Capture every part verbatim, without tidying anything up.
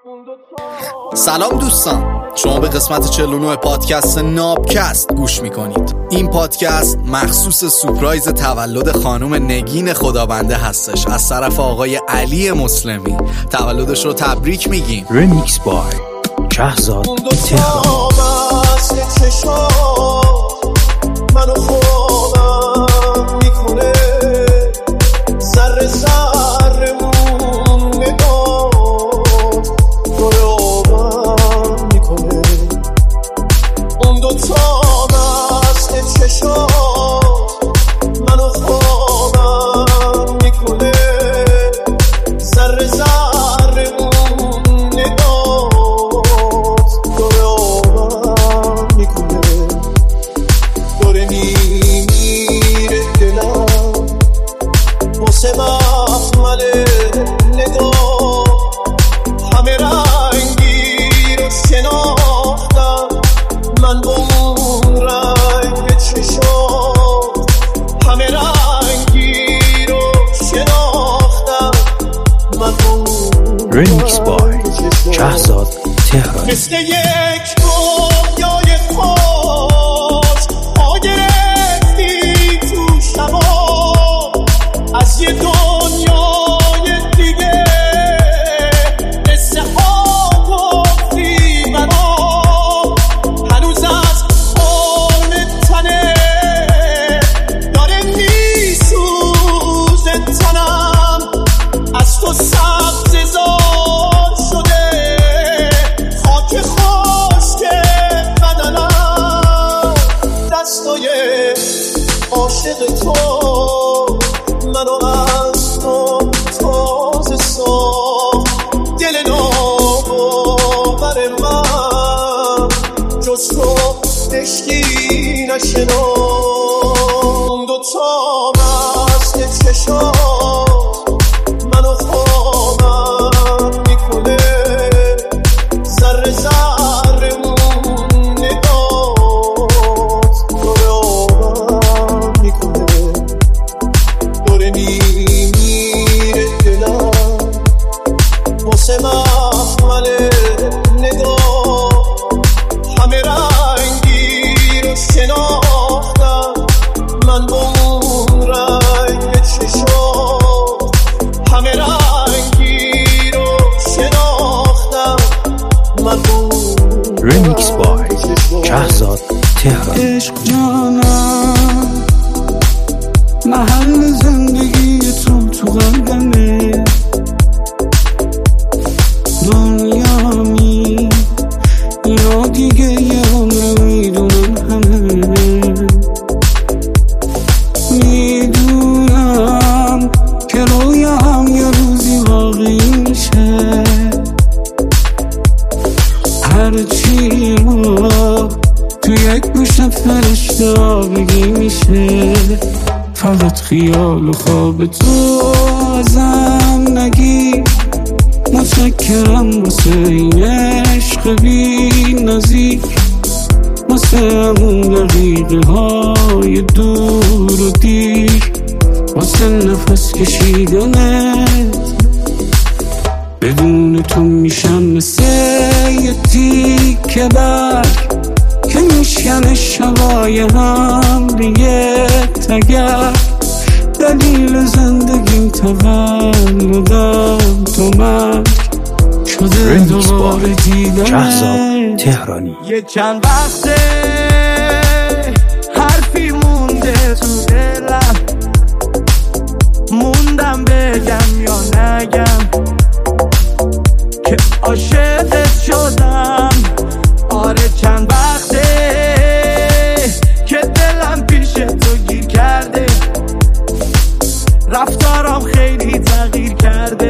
سلام دوستان، شما به قسمت چهل و نه پادکست نابکست گوش میکنید. این پادکست مخصوص سورپرایز تولد خانم نگین خدابنده هستش از طرف آقای علی مسلمی. تولدش رو تبریک میگیم. رمیکس بای شهزاد تهران. منو خوابم میکنه ذره ذره مون نگات داره آبم میکنه. اون دوتا مست چشات منو خوابم میکنه ذره ذره مون نگات داره آبم میکنه. داره میمیره دلم واسه مخمل نگاه، همه رنگی رو شناختم من با اون رنگ چشات، همه رنگی رو شناختم من با اون رمیکس بای شهزاد تهران. مثل یک رویای خوش پا گرفتی تو شبا از یه دنیای دیگه، قصه ها گفتی برام هنوز از خون تنه داره میسوزه تنم، از تو سبز زار شده خاک خشک بدنم. دستای عاشق تو منو از تو تازه ساخت، دل ناباور من جز تو عشقی نشناخت. اون دوتا مست چشات منو خوابم میکنه ذره ذره مون نگات داره آبم میکنه. داره میمیره دلم واسه مخمل نگاه، همه رنگی رو شناختم من با اون رنگ چشات، همه رنگی رو شناختم من با اون رمیکس بای شهزاد تهران. عشق جانم محل زندگی تو تو قلبمه، دنیامی یا دیگه یه عمر میدونم همه، میدونم که رویا هم یه روزی واقعی میشه، هرچی ما تو یک گوشه فرشته آبگی میشه. فقط خیال و خواب تو ازم نگی، متشکرم واسه این عشق بی نزدیک، واسه همون دقیقه های دور و دیر، واسه نفس کشیدنت بدون تو میشم مثل یه تیکه برگ که میشکنه شبای هم دیگه تگر. دلیل زندگیم تولدم تو من شده دوباره دیدم. شهزاد تهرانی. یه چند وقته حرفی مونده تو دلم، موندم بگم یا نگم که عاشقت شدم. آره چند وقته که دلم پیش تو گیر کرده، رفتارم خیلی تغییر کرده،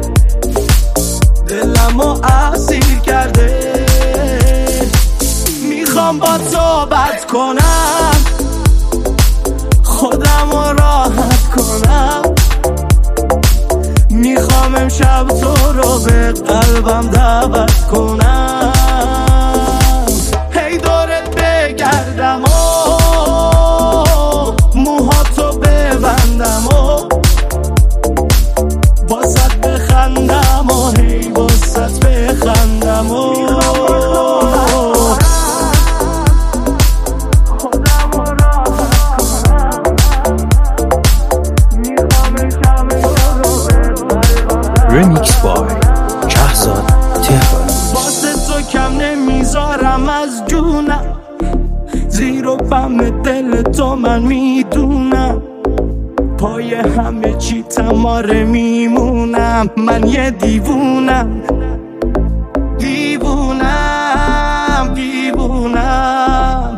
دلمو اسیر کرده. میخوام با صحبت کنم، خودمو راحت کنم، میخوام امشب تو رو به قلبم دعوت کنم، هی دورت بگردم و موهاتو ببندم و واسه بخندم و هی واسه بخندم. از جونم، زیر و بم دل تو من میدونم، پای همه چی تماره میمونم. من یه دیوونم، دیوونم دیوونم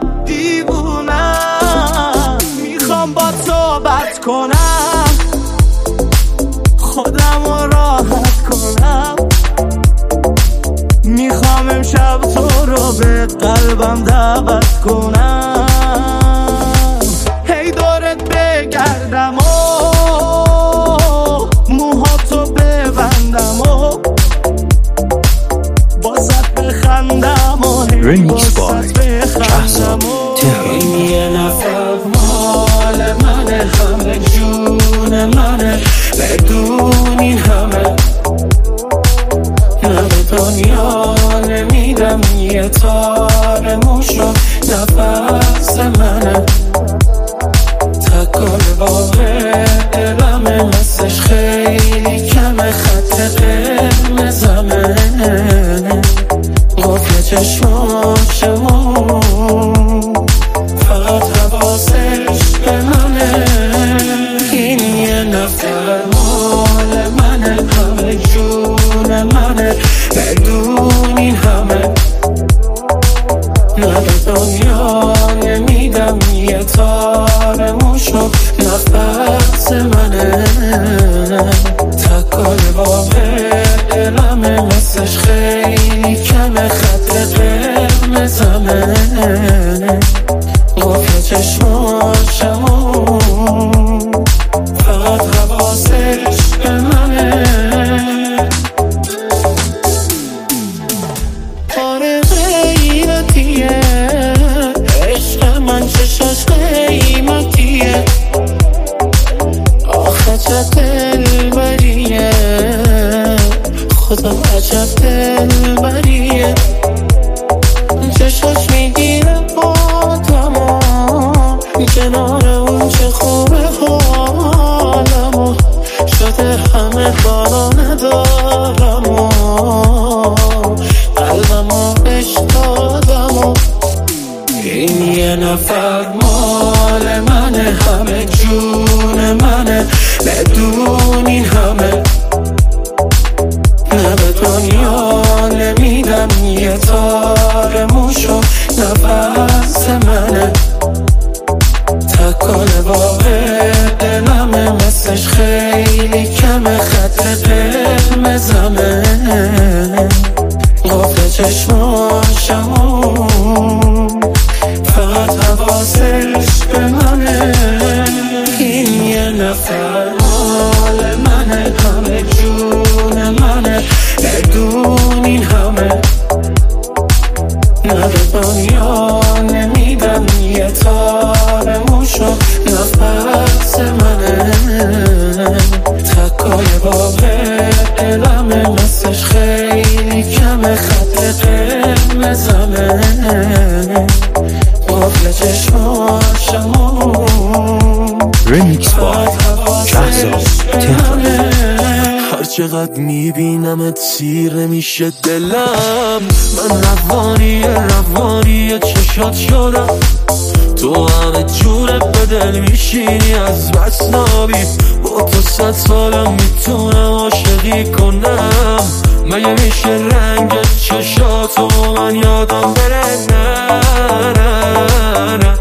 دیوونم. میخوام با تو بات کنم، خودم رو راحت کنم. میخوام امشب تو رو به قلبم دعوت کنم، هی دورت بگردم و موهاتو ببندم و بازت بخندم و هی بازت بخندم و تهرانی. یه نفر مال منه، همه جون منه، بدونی همه نه به دنیا نمیدم یه تار موشو نفس منه. تکال واقع دلمه مثلش خیلی کمه، خط قرمزمه قفل چشماشمون فقط حواسش به منه. این یه نفر مال منه، همه جون منه، بدون این همه نه به دنیا نمیدم یه تار موشو نفس منه. تکال واقع دلمه مثلش خیلی کمه، خط قرمزمه قفل چشماشمون فقط حواسش به منه. آره غیرتیه عشق من، چشاش قیمتیه، آخه چه دلبریه، خدا عجب دلبریه. چشاش میگیره آدمو، کنار اون چه خوبه حالمو، شده همه بالا ندارمو، قلبمو بهش دادمو. این یه نفر مال منه، همه جون منه، بدون این همه نه به دنیا نمیدم یه تار موشو نفس منه. تکال واقع دلمه مثلش خیلی کمه، خط قرمزمه قفل چشماشمون فقط حواسش به منه. این یه نفر مال منه، همه جون منه، بدون این همه نه به دنیا نمیدم یه تار موشو نفس منه. تکای واقع دلمه مثلش خیلی کمه، خط قرمزمه قفل چشماشمون ریمیکس بای شهزاد تهرانی. هر چقدر میبینمت سیره میشه دلم، من روانی روانی چشات شدم، تو همه جوره به دل میشینی از بس نابی، با تو صد سالم میتونم عاشقی کنم. مگه میشه رنگ چشاتو من یادم بره؟ نه نه نه.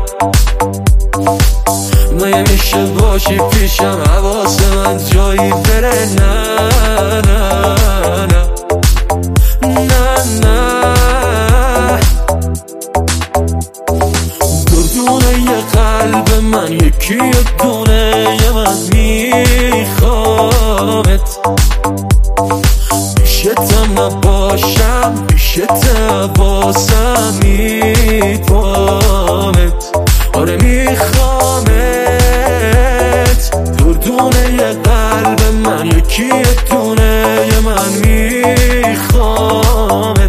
مگه میشه باشی پیشم حواس من جایی بره؟ نه نه نه نه نه. دردونه یه قلب من یکی یه دونه یه من میخوامت، پیشتم نباشم پیشتم باسم میپامت. آره میخوامت، دردونه یه قلب من یکی یه دونه یه من میخوامت،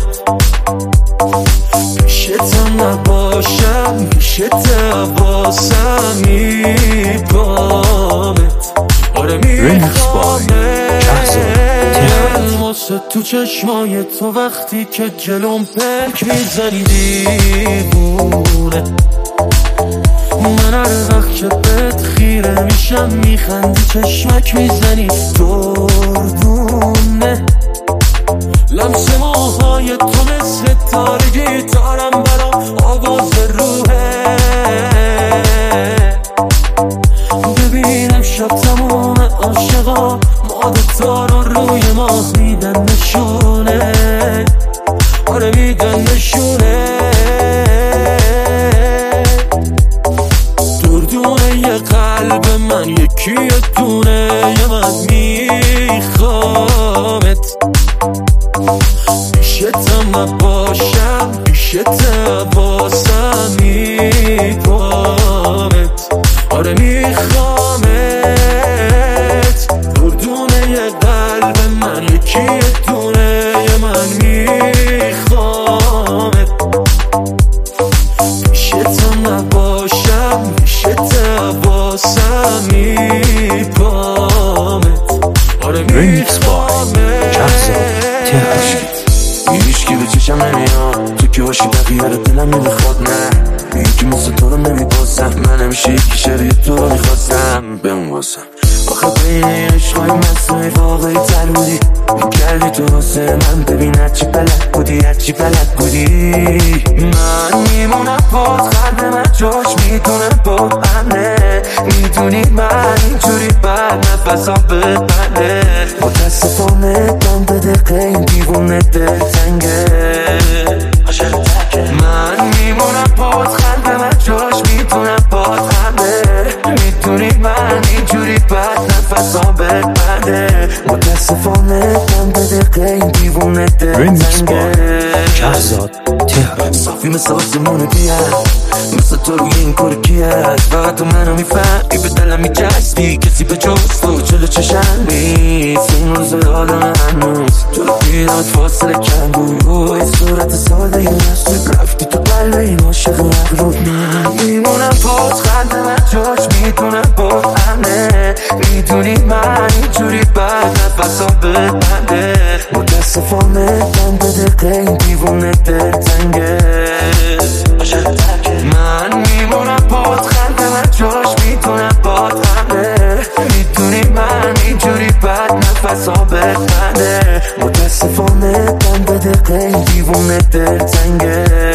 پیشتم نباشم پیشتم باسم میپامت. آره میخوامت، ریمیکس بای شهزاد تهرانی. واسه تو چشمای تو وقتی که جلوم پلک میزنی دیوونه. من هر وقت که بهت خیره میشم میخندی چشمک میزنی دردونه. لمس موهای تو مثل تار گیتارم برام آواز روحه. ببینم شب تمام عاشقا ماد تار رو روی ماه میدن نشونه. آره میدن نشونه. دردونه یه قلب من یکی یه دونه یه من میخوامت. پیشتم نباشم پیشتم باسم میپامت. آره میخوامت. دردونه یه قلب من یکی یه دونه یه من میخوامت. پیشتم نباشم پیشتم باسم میپامت. آره میخوامت. هیچکی به چشم نمیاد تو که باشی بقیه رو دلم نمیخواد. نه یکی مثل تو رو نمیبازم. من همیشه یکی شبیه تو رو میخواستم بمون باسم. آخه بین عشقای مصنوعی واقعی تر بودی. میکردی تو واسه من ببین هرچی بلد بودی هرچی بلد بودی. من میمونم باز قلب من جاش میدونه با همه. میدونی من اینجوری بد نفسام ببنده. متاسفانه دم به دقیقه این دیوونه دل تنگه. من میمونم باز قلب من جاش میدونه با همه. میدونی من اینجوری بد نفسام ببنده. متاسفانه دم به دقیقه این دیوونه دل تنگه. شهرزاد تهران صافی مثل آسمون بیاد مثل تو روی این کار کی هست. فقط تو منو میفهمی به دلم میچسبی. کسی به جز تو چلو چشم نیست. این روز آدم هنوز تو دیدمت فاصله کم بود. صورت ساده یه نست رفتی تو قلب این عاشق مغرور. من میمونم باز قلب من جاش میدونم با همه. میدونی من اینجوری بد نفسام ببنده. متاسفانه دم به دقیقه این دیوونه دل تنگه. من میمونم باز قلب من جاش میدونم با همه. میدونی من اینجوری بد نفسام ببنده. متاسفانه دم به دقیقه این دیوونه دل تنگه.